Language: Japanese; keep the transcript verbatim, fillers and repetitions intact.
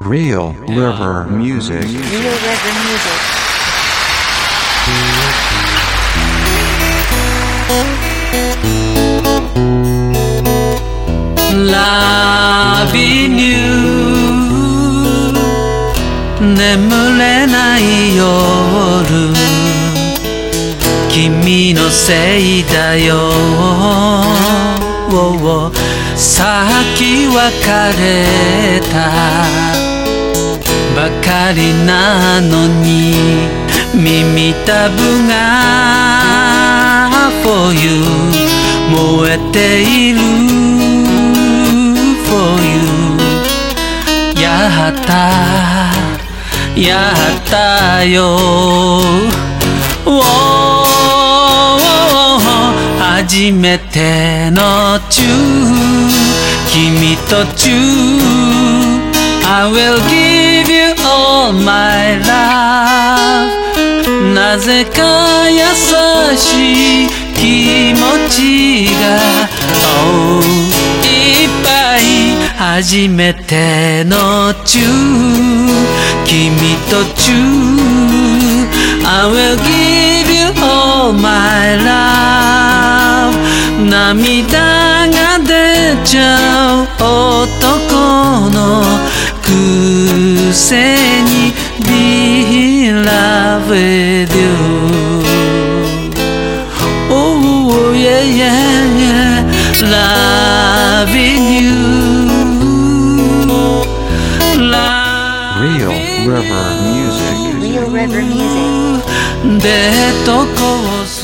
Real River Music. Real River Music. Loving you 眠れない夜君のせいだよさっき別れたばかりなのに耳たぶが For you 燃えている For you やったやったよ、oh,初めてのチュー君とチュー I will give you all my love なぜか優しい気持ちが、oh, いっぱい初めてのチュー君とチュー I will give you all my love 涙が出ちゃう男のくせに Be in love with you Oh yeah yeah yeah Loving you Real River Music. Real River Music. でどこを